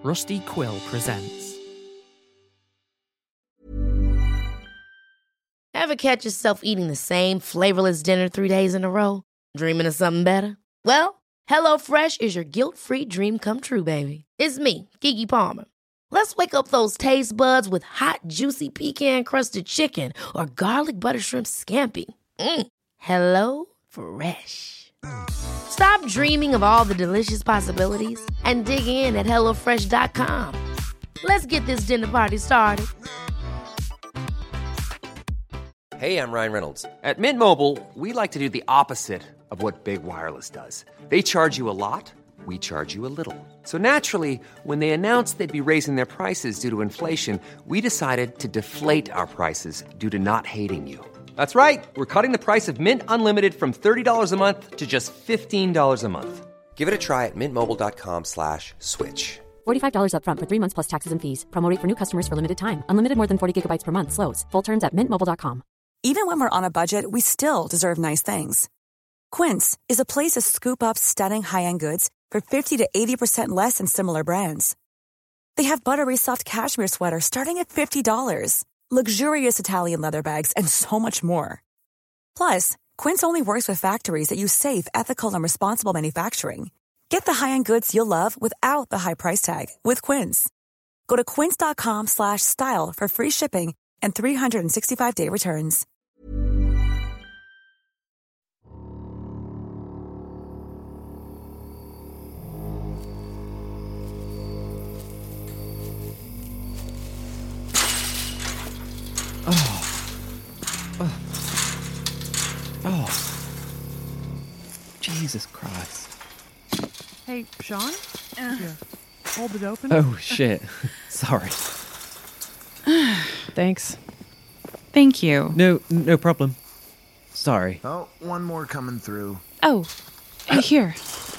Rusty Quill presents. Ever catch yourself eating the same flavorless dinner 3 days in a row? Dreaming of something better? Well, HelloFresh is your guilt-free dream come true, baby. It's me, Keke Palmer. Let's wake up those taste buds with hot, juicy pecan-crusted chicken or garlic butter shrimp scampi. Hello Fresh. Stop dreaming of all the delicious possibilities and dig in at HelloFresh.com. Let's get this dinner party started. Hey, I'm Ryan Reynolds. At Mint Mobile, we like to do the opposite of what Big Wireless does. They charge you a lot, we charge you a little. So naturally, when they announced they'd be raising their prices due to inflation, we decided to deflate our prices due to not hating you. That's right. We're cutting the price of Mint Unlimited from $30 a month to just $15 a month. Give it a try at mintmobile.com/switch. $45 up front for 3 months plus taxes and fees. Promo rate for new customers for limited time. Unlimited more than 40 gigabytes per month. Slows full terms at mintmobile.com. Even when we're on a budget, we still deserve nice things. Quince is a place to scoop up stunning high-end goods for 50 to 80% less than similar brands. They have buttery soft cashmere sweaters starting at $50, luxurious Italian leather bags, and so much more. Plus, Quince only works with factories that use safe, ethical, and responsible manufacturing. Get the high-end goods you'll love without the high price tag with Quince. Go to quince.com/style for free shipping and 365-day returns. Oh. Jesus Christ. Hey, Sean? Here, hold it open. Oh, shit. Sorry. Thanks. Thank you. No problem. Sorry. Oh, one more coming through. Oh, here.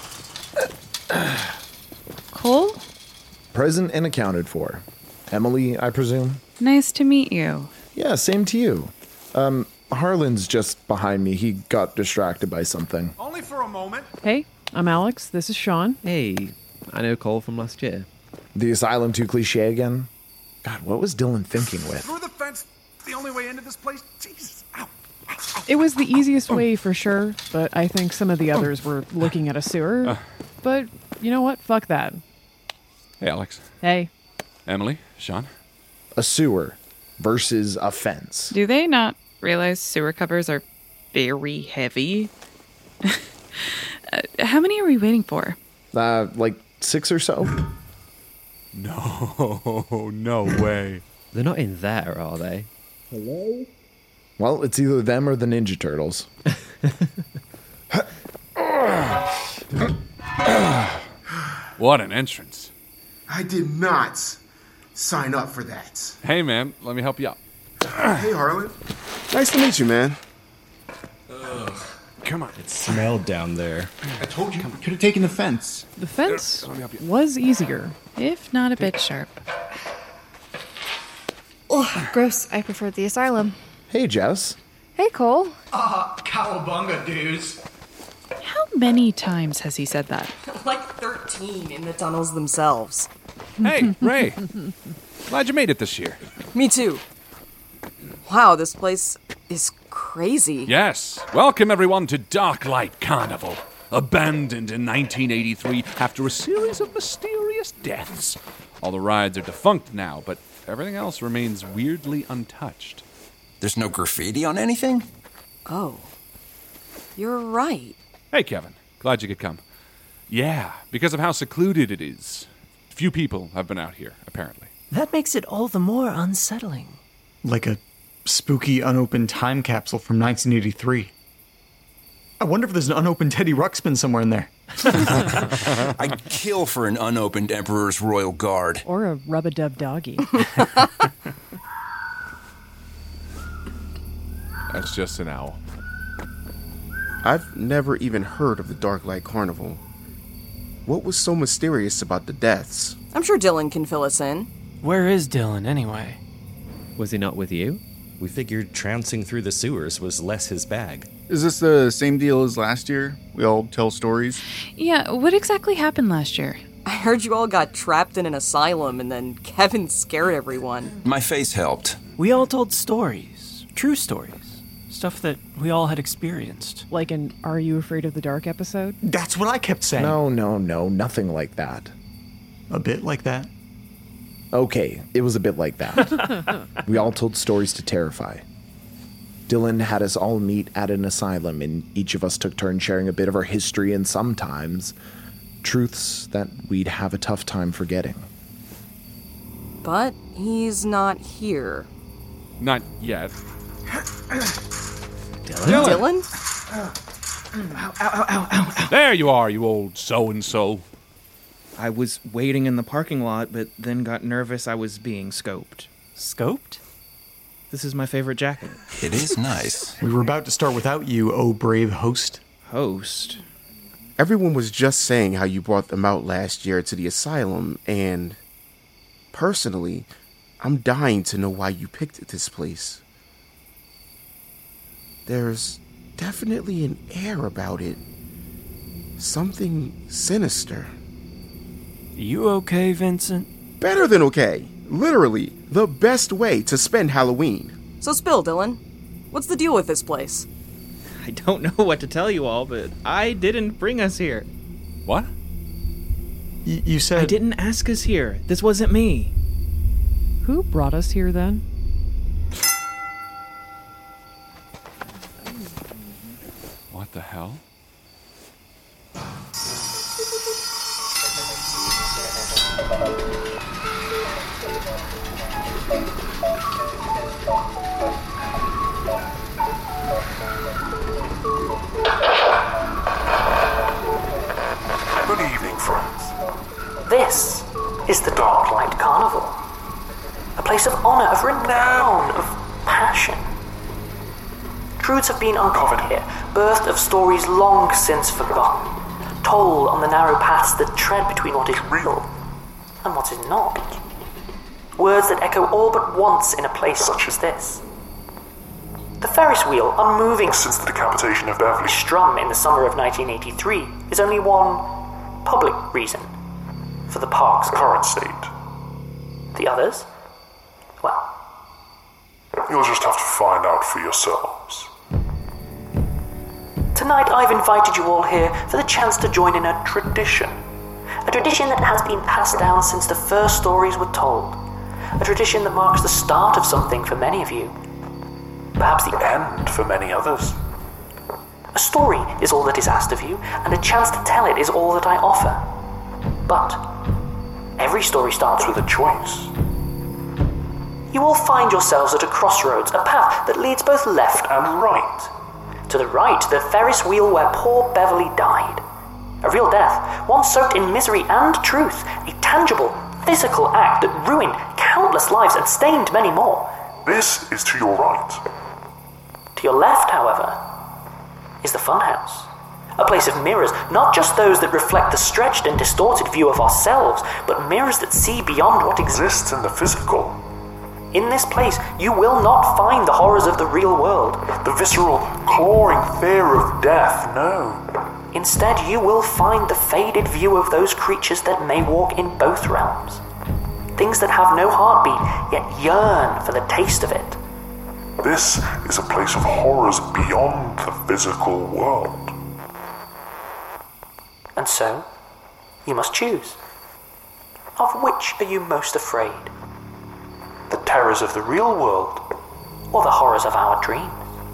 Cole? Present and accounted for. Emily, I presume? Nice to meet you. Yeah, same to you. Harlan's just behind me. He got distracted by something. Only for a moment. Hey, I'm Alex. This is Sean. Hey, I know Cole from last year. The asylum too cliche again? God, what was Dylan thinking with? Through the fence, the only way into this place. Jesus. Ow. It was the easiest way for sure, but I think some of the others were looking at a sewer. But you know what? Fuck that. Hey, Alex. Hey. Emily. Sean. A sewer versus a fence. Do they not realize sewer covers are very heavy? How many are we waiting for? Like 6 or so? No way. They're not in there, are they? Hello? Well, it's either them or the Ninja Turtles. What an entrance. I did not sign up for that. Hey, man, let me help you out. Hey, Harlan. Nice to meet you, man. Come on. It smelled down there. I told you, could have taken the fence. The fence was easier. If not a bit sharp. Oh, gross. I prefer the asylum. Hey, Jess. Hey, Cole. Cowabunga, dudes. How many times has he said that? Like 13 in the tunnels themselves. Hey, Ray. Glad you made it this year. Me too. Wow, this place is crazy. Yes. Welcome, everyone, to Darklight Carnival. Abandoned in 1983 after a series of mysterious deaths. All the rides are defunct now, but everything else remains weirdly untouched. There's no graffiti on anything? Oh. You're right. Hey, Kevin. Glad you could come. Yeah, because of how secluded it is. Few people have been out here, apparently. That makes it all the more unsettling. Like a spooky, unopened time capsule from 1983. I wonder if there's an unopened Teddy Ruxpin somewhere in there. I'd kill for an unopened Emperor's Royal Guard. Or a rub-a-dub doggy. That's just an owl. I've never even heard of the Darklight Carnival. What was so mysterious about the deaths? I'm sure Dylan can fill us in. Where is Dylan, anyway? Was he not with you? We figured trouncing through the sewers was less his bag. Is this the same deal as last year? We all tell stories? Yeah, what exactly happened last year? I heard you all got trapped in an asylum and then Kevin scared everyone. My face helped. We all told stories. True stories. Stuff that we all had experienced. Like an Are You Afraid of the Dark episode? That's what I kept saying. No, nothing like that. A bit like that? Okay, it was a bit like that. We all told stories to terrify. Dylan had us all meet at an asylum, and each of us took turns sharing a bit of our history and sometimes truths that we'd have a tough time forgetting. But he's not here. Not yet. Dylan? There you are, you old so-and-so. I was waiting in the parking lot, but then got nervous I was being scoped. Scoped? This is my favorite jacket. It is nice. We were about to start without you, oh brave host. Host? Everyone was just saying how you brought them out last year to the asylum, and personally, I'm dying to know why you picked this place. There's definitely an air about it. Something sinister. You okay, Vincent? Better than okay. Literally, the best way to spend Halloween. So spill, Dylan. What's the deal with this place? I don't know what to tell you all, but I didn't bring us here. What? You said... I didn't ask us here. This wasn't me. Who brought us here then? What the hell? Good evening, friends. This is the Dark Light Carnival. A place of honor, of renown, of passion. Truths have been uncovered here, birthed of stories long since forgotten, told on the narrow paths that tread between what is real and what is not. Words that echo all but once in a place such as this. The Ferris wheel, unmoving since the decapitation of Beverly, strum in the summer of 1983, is only one public reason for the park's current state. The others? Well, you'll just have to find out for yourselves. Tonight I've invited you all here for the chance to join in a tradition. A tradition that has been passed down since the first stories were told. A tradition that marks the start of something for many of you. Perhaps the end for many others. A story is all that is asked of you, and a chance to tell it is all that I offer. But every story starts with a choice. You all find yourselves at a crossroads, a path that leads both left and right. To the right, the Ferris wheel where poor Beverly died. A real death, one soaked in misery and truth, a tangible, physical act that ruined countless lives and stained many more. This is to your right. To your left, however, is the funhouse. A place of mirrors, not just those that reflect the stretched and distorted view of ourselves, but mirrors that see beyond what exists in the physical. In this place, you will not find the horrors of the real world, the visceral, clawing fear of death, no. Instead, you will find the faded view of those creatures that may walk in both realms. Things that have no heartbeat, yet yearn for the taste of it. This is a place of horrors beyond the physical world. And so, you must choose. Of which are you most afraid? The terrors of the real world, or the horrors of our dreams?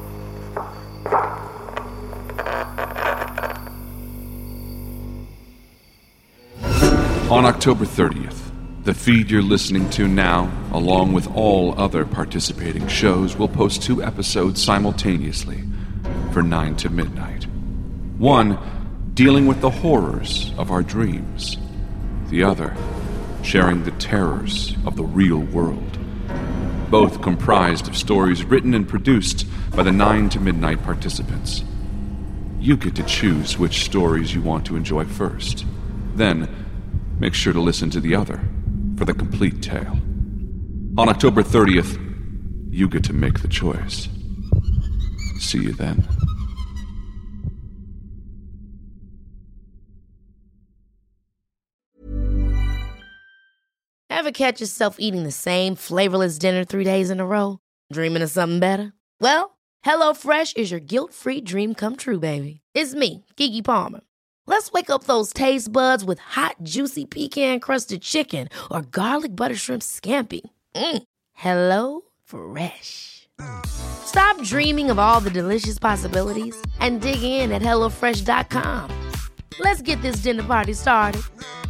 On October 30th, the feed you're listening to now, along with all other participating shows, will post 2 episodes simultaneously for 9 to midnight. One, dealing with the horrors of our dreams. The other, sharing the terrors of the real world. Both comprised of stories written and produced by the 9 to midnight participants. You get to choose which stories you want to enjoy first. Then, make sure to listen to the other for the complete tale. On October 30th, you get to make the choice. See you then. Ever catch yourself eating the same flavorless dinner 3 days in a row? Dreaming of something better? Well, HelloFresh is your guilt-free dream come true, baby. It's me, Keke Palmer. Let's wake up those taste buds with hot, juicy pecan-crusted chicken or garlic butter shrimp scampi. Hello Fresh. Stop dreaming of all the delicious possibilities and dig in at HelloFresh.com. Let's get this dinner party started.